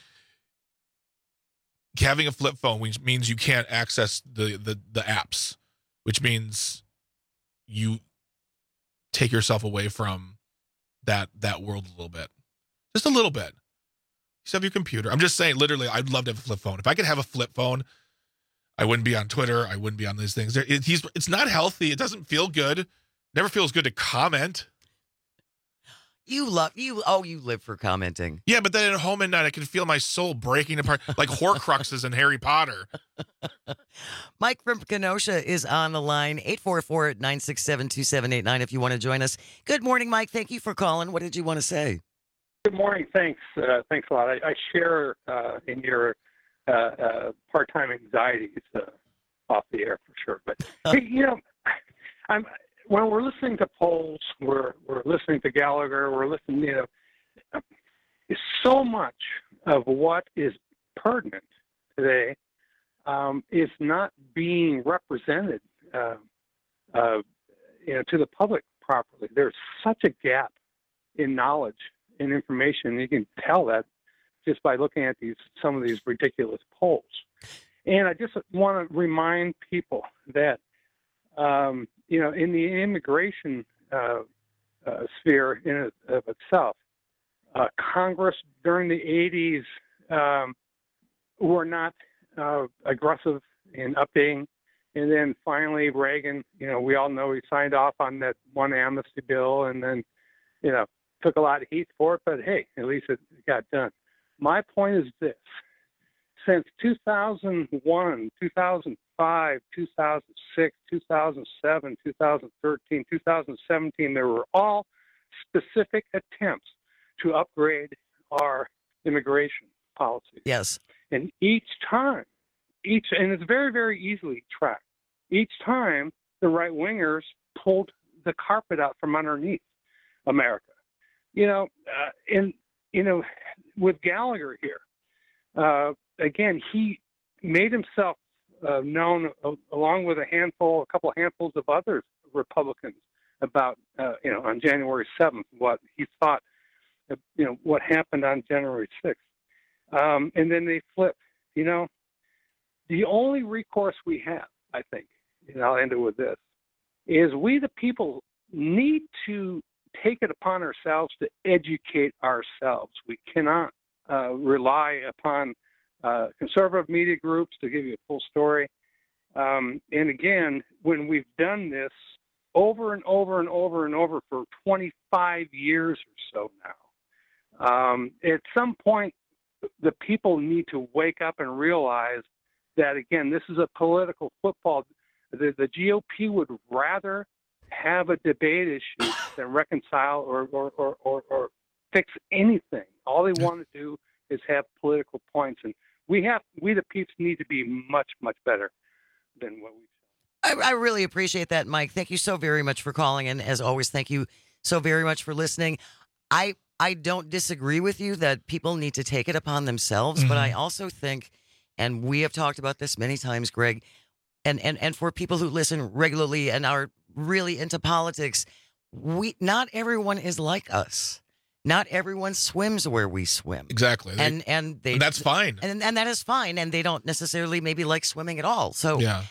Having a flip phone means you can't access the apps, which means you take yourself away from that world a little bit. Just a little bit. Just have your computer. I'm just saying, literally, I'd love to have a flip phone. If I could have a flip phone, I wouldn't be on Twitter. I wouldn't be on these things. It's not healthy. It doesn't feel good. Never feels good to comment. You live for commenting. Yeah, but then at home at night, I can feel my soul breaking apart like Horcruxes in Harry Potter. Mike from Kenosha is on the line, 844-967-2789 if you want to join us. Good morning, Mike. Thank you for calling. What did you want to say? Good morning. Thanks. Thanks a lot. I share in your part-time anxieties off the air for sure. But hey, when we're listening to polls, we're listening to Gallagher, we're listening, so much of what is pertinent today is not being represented, to the public properly. There's such a gap in knowledge and information. You can tell that just by looking at some of these ridiculous polls. And I just want to remind people that, in the immigration sphere in of itself, Congress during the 80s were not aggressive in updating. And then finally Reagan, we all know he signed off on that one amnesty bill and then, took a lot of heat for it. But, hey, at least it got done. My point is this. Since 2001, 2005, 2006, 2007, 2013, 2017, there were all specific attempts to upgrade our immigration policy. Yes. And each time, and it's very, very easily tracked, each time the right-wingers pulled the carpet out from underneath. America. With Gallagher here, again, he made himself known along with a couple handfuls of other Republicans about, on January 7th, what he thought, what happened on January 6th. And then they flipped. The only recourse we have, I think, and I'll end it with this, is we the people need to take it upon ourselves to educate ourselves. We cannot rely upon conservative media groups to give you a full story. And again, when we've done this over and over and over and over for 25 years or so now, at some point, the people need to wake up and realize that, again, this is a political football. The GOP would rather have a debate issue than reconcile or fix anything. All they want to do is have political points. And we the peeps need to be much, much better than what we've done. I really appreciate that, Mike. Thank you so very much for calling. And as always, thank you so very much for listening. I don't disagree with you that people need to take it upon themselves, but I also think, and we have talked about this many times, Greg, and for people who listen regularly and are really into politics, not everyone is like us. Not everyone swims where we swim. Exactly. And that's fine. And that is fine. And they don't necessarily maybe like swimming at all. So yeah.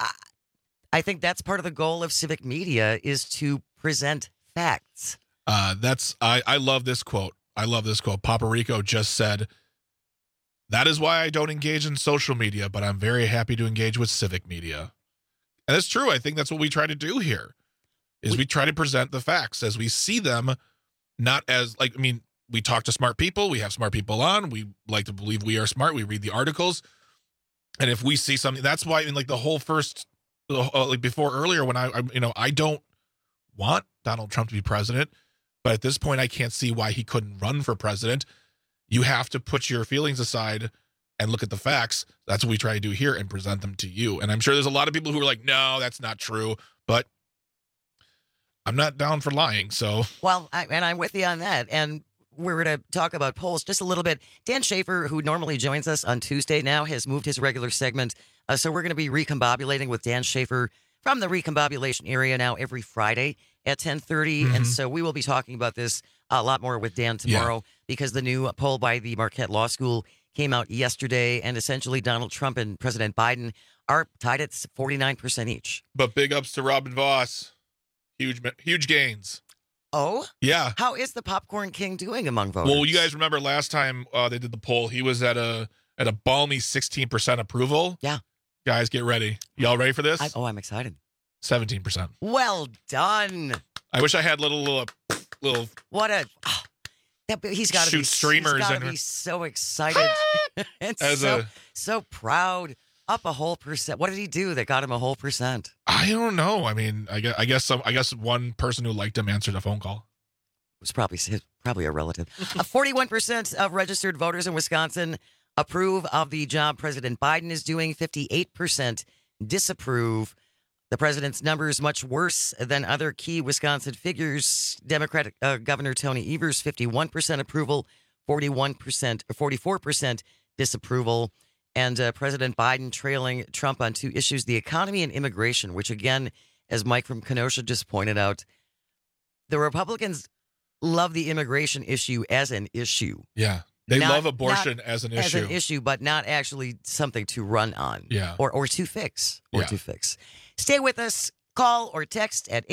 I think that's part of the goal of civic media is to present facts. I love this quote. Paparico just said, "That is why I don't engage in social media, but I'm very happy to engage with civic media." And that's true. I think that's what we try to do here, is we try to present the facts as we see them, not as we talk to smart people. We have smart people on. We like to believe we are smart. We read the articles. And if we see something, that's why the whole first, before earlier when I don't want Donald Trump to be president, but at this point, I can't see why he couldn't run for president. You have to put your feelings aside and look at the facts. That's what we try to do here and present them to you. And I'm sure there's a lot of people who are like, no, that's not true. But I'm not down for lying. So, well, I'm with you on that. And we're going to talk about polls just a little bit. Dan Schaefer, who normally joins us on Tuesday now, has moved his regular segment. So we're going to be recombobulating with Dan Schaefer from the recombobulation area now every Friday at 10:30. And so we will be talking about this a lot more with Dan tomorrow because the new poll by the Marquette Law School came out yesterday, and essentially Donald Trump and President Biden are tied at 49% each. But big ups to Robin Voss. Huge gains. Oh? Yeah. How is the Popcorn King doing among voters? Well, you guys remember last time they did the poll, he was at a balmy 16% approval. Yeah. Guys, get ready. Y'all ready for this? I'm excited. 17%. Well done. I wish I had little. What a. He's got to shoot be streamers. He's got to be so excited and so proud. Up a whole percent. What did he do that got him a whole percent? I don't know. I mean, I guess one person who liked him answered a phone call. It was probably a relative. 41% of registered voters in Wisconsin approve of the job President Biden is doing. 58% disapprove. The president's numbers much worse than other key Wisconsin figures. Democratic Governor Tony Evers, 51% approval, 44% disapproval. And President Biden trailing Trump on two issues, the economy and immigration, which, again, as Mike from Kenosha just pointed out, the Republicans love the immigration issue as an issue. Yeah. They love abortion as an issue. As an issue, but not actually something to run on. Yeah. Or to fix. To fix. Stay with us. Call or text at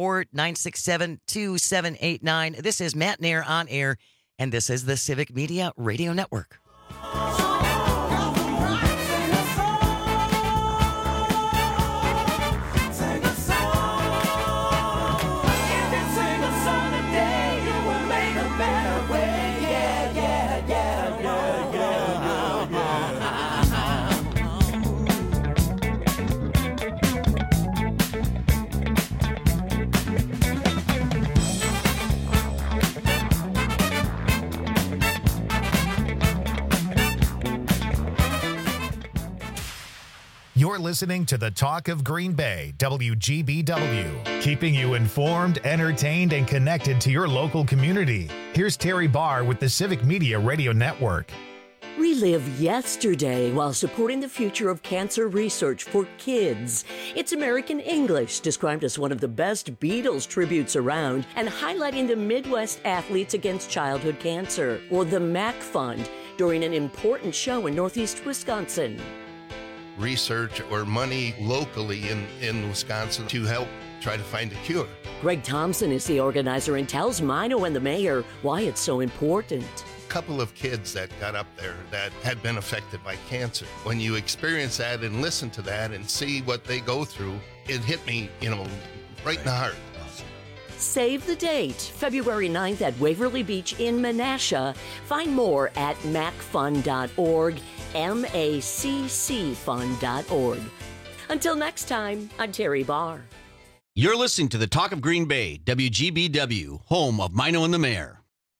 844-967-2789. This is Matt Nair on air, and this is the Civic Media Radio Network. You're listening to the Talk of Green Bay, WGBW, keeping you informed, entertained, and connected to your local community. Here's Terry Barr with the Civic Media Radio Network. Relive yesterday while supporting the future of cancer research for kids. It's American English, described as one of the best Beatles tributes around and highlighting the Midwest athletes against childhood cancer, or the MAC Fund, during an important show in Northeast Wisconsin. Research or money locally in Wisconsin to help try to find a cure. Greg Thompson is the organizer and tells Mino and the mayor why it's so important. Couple of kids that got up there that had been affected by cancer. When you experience that and listen to that and see what they go through, it hit me, right in the heart. Save the date, February 9th at Waverly Beach in Menasha. Find more at macfund.org, maccfund.org. Until next time, I'm Terry Barr. You're listening to the Talk of Green Bay, WGBW, home of Mino and the Mayor.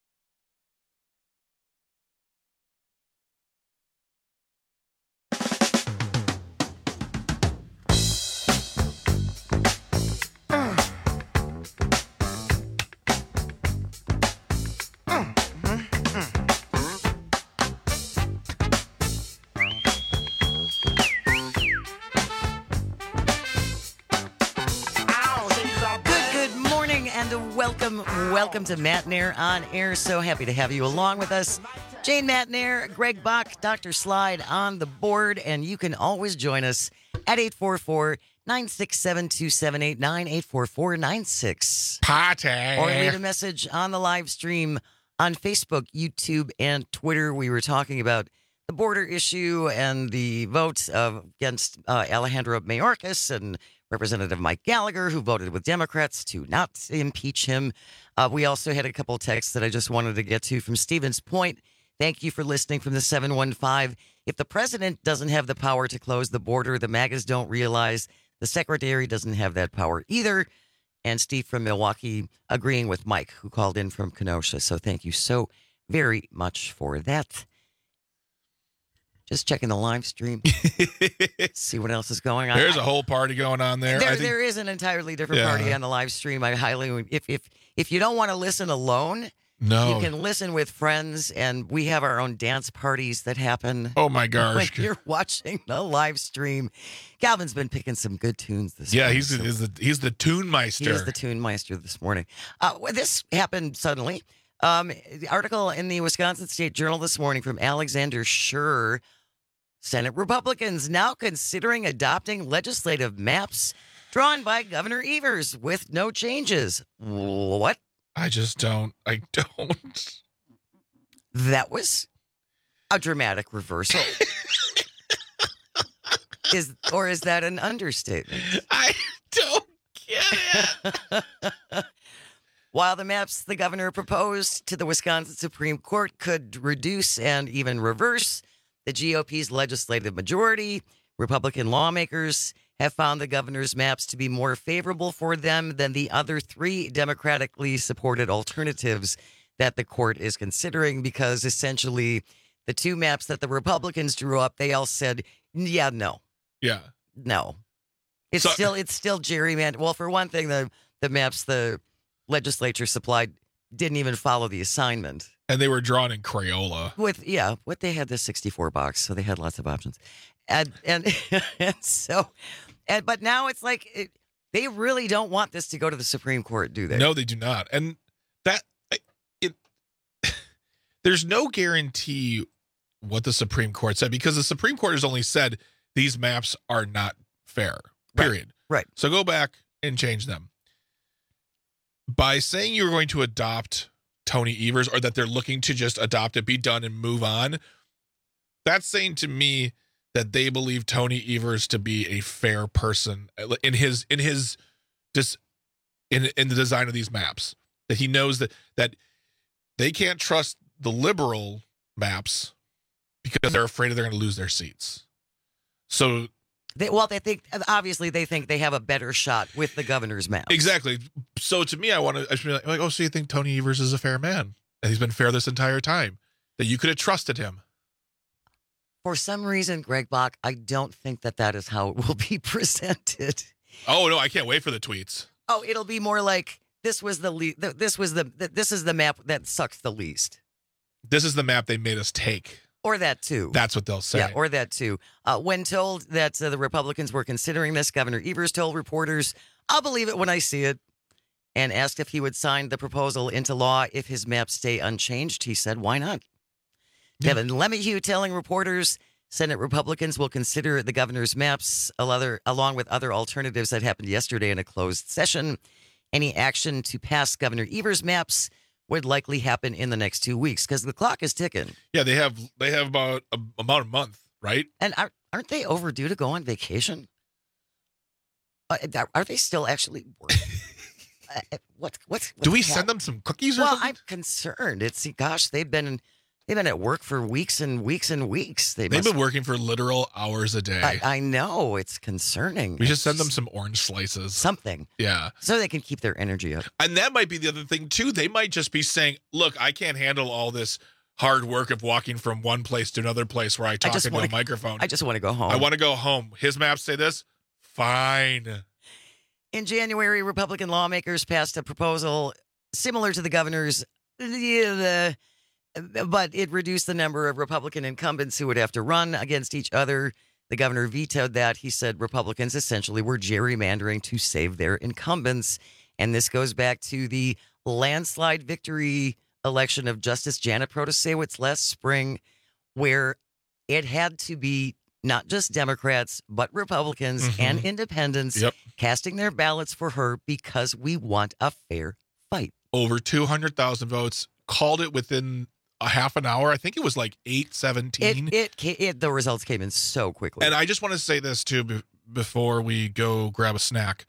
Welcome to Matt Nair on Air. So happy to have you along with us. Jane Matt Nair, Greg Bach, Dr. Slide on the board, and you can always join us at 844-967-2789, 844-96. Party. Or leave a message on the live stream on Facebook, YouTube, and Twitter. We were talking about the border issue and the vote against Alejandro Mayorkas and Representative Mike Gallagher, who voted with Democrats to not impeach him. We also had a couple of texts that I just wanted to get to from Stevens Point. Thank you for listening from the 715. If the president doesn't have the power to close the border, the MAGAs don't realize the secretary doesn't have that power either. And Steve from Milwaukee agreeing with Mike, who called in from Kenosha. So thank you so very much for that. Just checking the live stream. See what else is going on. There's a whole party going on there. There is an entirely different party on the live stream. I highly, if you don't want to listen alone, no, you can listen with friends, and we have our own dance parties that happen. Oh my gosh! When you're watching the live stream, Calvin's been picking some good tunes this morning. Yeah, he's the tune meister. He's the tune meister this morning. This happened suddenly. Article in the Wisconsin State Journal this morning from Alexander Schur. Senate Republicans now considering adopting legislative maps drawn by Governor Evers with no changes. What? I don't. That was a dramatic reversal. Is that an understatement? I don't get it. While the maps the governor proposed to the Wisconsin Supreme Court could reduce and even reverse the GOP's legislative majority, Republican lawmakers have found the governor's maps to be more favorable for them than the other three democratically supported alternatives that the court is considering, because essentially the two maps that the Republicans drew up, they all said, yeah, no. Yeah. No. It's still gerrymandered. Well, for one thing, the maps the legislature supplied didn't even follow the assignment. And they were drawn in Crayola. What they had the 64 box, so they had lots of options. And but now it's like they really don't want this to go to the Supreme Court, do they? No, they do not. And there's no guarantee what the Supreme Court said, because the Supreme Court has only said these maps are not fair, period. Right. So go back and change them. By saying you're going to adopt Tony Evers, or that they're looking to just adopt it, be done, and move on, that's saying to me that they believe Tony Evers to be a fair person in the design of these maps. That he knows that they can't trust the liberal maps because they're afraid they're going to lose their seats. So they think they have a better shot with the governor's maps. Exactly. So to me, I should be like, oh, so you think Tony Evers is a fair man? And he's been fair this entire time? That you could have trusted him? For some reason, Greg Bach, I don't think that is how it will be presented. Oh, no, I can't wait for the tweets. Oh, it'll be more like this is the map that sucks the least. This is the map they made us take. Or that too. That's what they'll say. Yeah, or that too. When told that the Republicans were considering this, Governor Evers told reporters, "I'll believe it when I see it," and asked if he would sign the proposal into law if his maps stay unchanged. He said, "Why not?" Yeah. Devin LeMahieu telling reporters Senate Republicans will consider the governor's maps along with other alternatives that happened yesterday in a closed session. Any action to pass Governor Evers' maps would likely happen in the next 2 weeks because the clock is ticking. Yeah, they have about a month, right? And aren't they overdue to go on vacation? Are they still actually working? What's Do we send them some cookies or something? I'm concerned. They've been at work for weeks and weeks and weeks. They've been working for literal hours a day. I know. It's concerning. We should send them some orange slices. Something. Yeah. So they can keep their energy up. And that might be the other thing, too. They might just be saying, look, I can't handle all this hard work of walking from one place to another place where I talk into a microphone. I just want to go home. I want to go home. His maps say this? Fine. In January, Republican lawmakers passed a proposal similar to the governor's, but it reduced the number of Republican incumbents who would have to run against each other. The governor vetoed that. He said Republicans essentially were gerrymandering to save their incumbents. And this goes back to the landslide victory election of Justice Janet Protasiewicz last spring, where it had to be not just Democrats, but Republicans and independents casting their ballots for her because we want a fair fight. Over 200,000 votes, called it within a half an hour. I think it was like 8:17. The results came in so quickly. And I just want to say this too before we go grab a snack.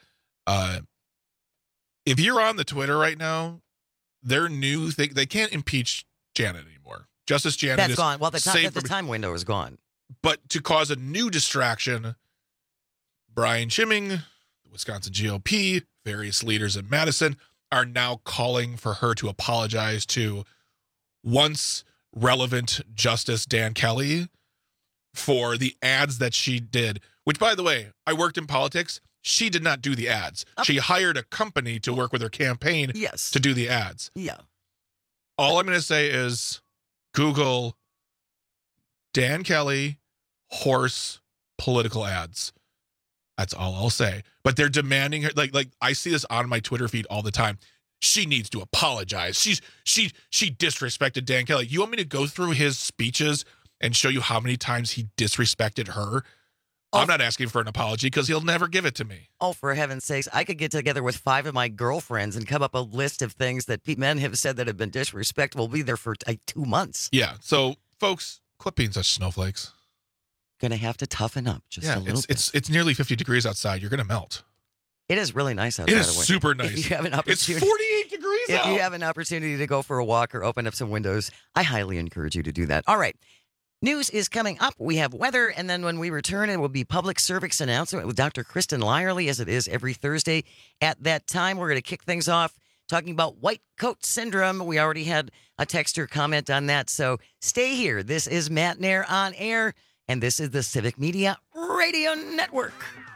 If you're on the Twitter right now, their new thing, they can't impeach Janet anymore. Justice Janet That's is gone. Well, the time window is gone. But to cause a new distraction, Brian Schimming, the Wisconsin GOP, various leaders in Madison are now calling for her to apologize to once relevant Justice Dan Kelly for the ads that she did, which, by the way, I worked in politics. She did not do the ads. She hired a company to work with her campaign to do the ads. Yeah. All I'm going to say is Google Dan Kelly horse political ads. That's all I'll say. But they're demanding her, like I see this on my Twitter feed all the time. She needs to apologize. She disrespected Dan Kelly. You want me to go through his speeches and show you how many times he disrespected her? I'm not asking for an apology because he'll never give it to me. Oh, for heaven's sakes. I could get together with 5 of my girlfriends and come up a list of things that men have said that have been disrespectful. We'll be there for 2 months. Yeah. So, folks, quit being such snowflakes. Going to have to toughen up just a little bit. It's nearly 50 degrees outside. You're going to melt. It is really nice outside. It is super nice. If you have an opportunity, it's 48 degrees out. If you have an opportunity to go for a walk or open up some windows, I highly encourage you to do that. All right. News is coming up. We have weather, and then when we return, it will be public service announcement with Dr. Kristen Lyerly, as it is every Thursday. At that time, we're going to kick things off talking about white coat syndrome. We already had a texter comment on that, so stay here. This is Matt Nair on air, and this is the Civic Media Radio Network.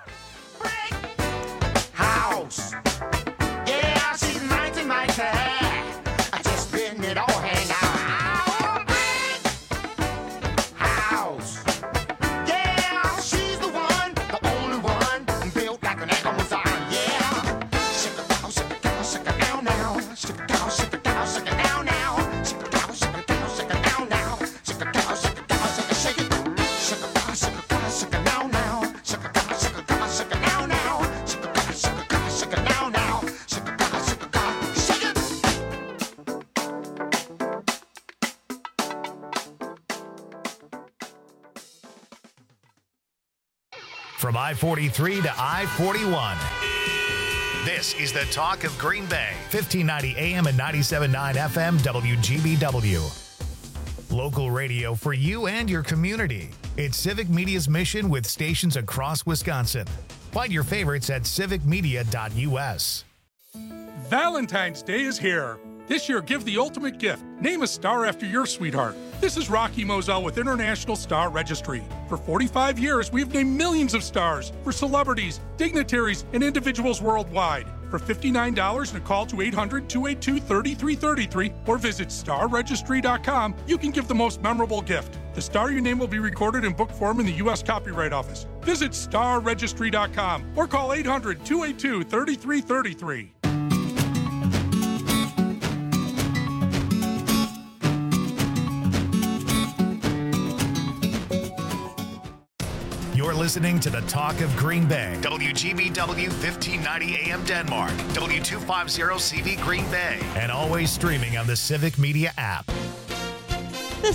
House. Yeah, she's 19, my cat. I just been it all hang out. House. Yeah, she's the one, the only one, built like an Amazon. Yeah. Shake it down, shake it down, shake it down now. Shake it down, shake it down, shake it down now. Shake it down, shake it down, shake it down now. Shake it down, shake it down, shake it, shake it. Shake it down, shake it down, shake it down now. Shake it down, shake it down, shake it down now. Shake it down, shake it down, shake it down now. Shake it down, shake it down, shake it. From I-43 to I-41. This is the talk of Green Bay. 1590 AM and 97.9 FM WGBW. Local radio for you and your community. It's Civic Media's mission with stations across Wisconsin. Find your favorites at civicmedia.us. Valentine's Day is here. This year, give the ultimate gift. Name a star after your sweetheart. This is Rocky Moselle with International Star Registry. For 45 years, we've named millions of stars for celebrities, dignitaries, and individuals worldwide. For $59 and a call to 800-282-3333 or visit starregistry.com, you can give the most memorable gift. The star you name will be recorded in book form in the U.S. Copyright Office. Visit starregistry.com or call 800-282-3333. You're listening to the Talk of Green Bay. WGBW 1590 AM Denmark. W250 CV Green Bay. And always streaming on the Civic Media app.